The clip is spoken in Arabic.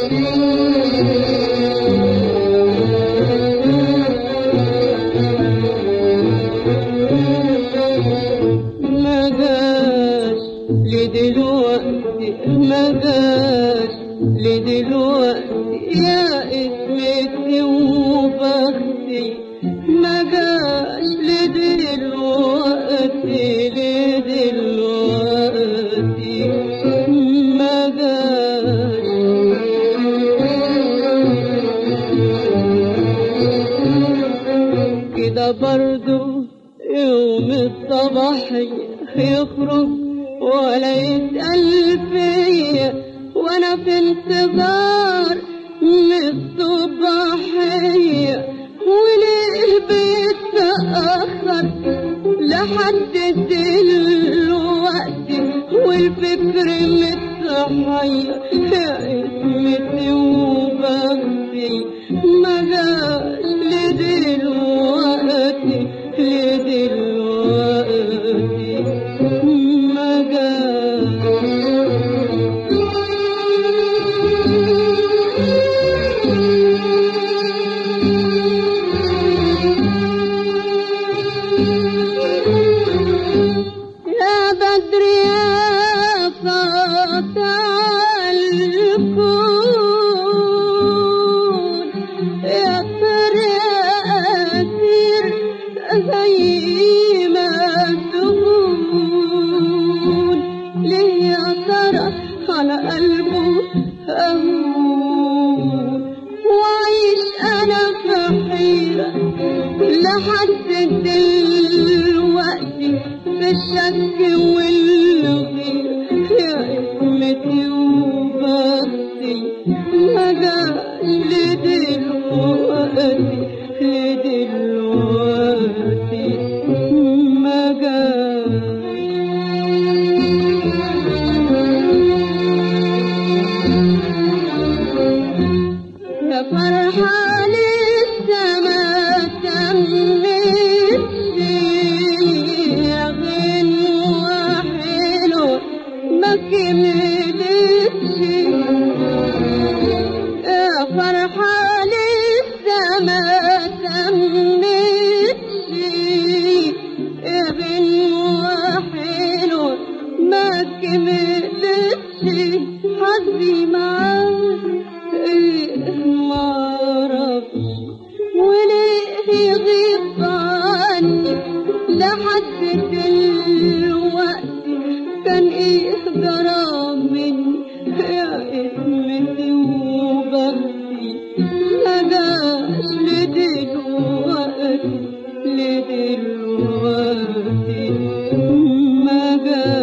ما جاش لدلوقتي، ما جاش لدلوقتي يا اسمتي وبختي، ما جاش لدلوقتي، لدلوقتي ما جاش. كده برضو يوم الصباحية يخرج ولا يسأل فيا، وانا في انتظار من الصباحية، وليه بيتأخر لحد دلوقتي والفكر متحير يا اسمتي وبختي، ما جاش لدلوقتي، لدلوقتي ما جاش. يا بدر يا ساطع الكون، يا طير يا أسير زي ما تكون، ليه يا ترى على قلبه أهون، وعيش أنا في حيرة لحد دلوقتي في الشك والغيرة يا اسمتي وبختي، ما جاش لدلوقتي، لدلوقتي ما جاش. يا فرحة لسه ما تمتش، يا غنوة حلوة ما كملتش، يا فرحة لسه ما تمتش، يا غنوة حلوة ما كملتش، حظي معاك معرفش وليه يغيب عني لحد دلوقتي، كان ايه جرى مني يا اسمتي وبختي، ما جاش لدلوقتي، لدلوقتي ما جاش.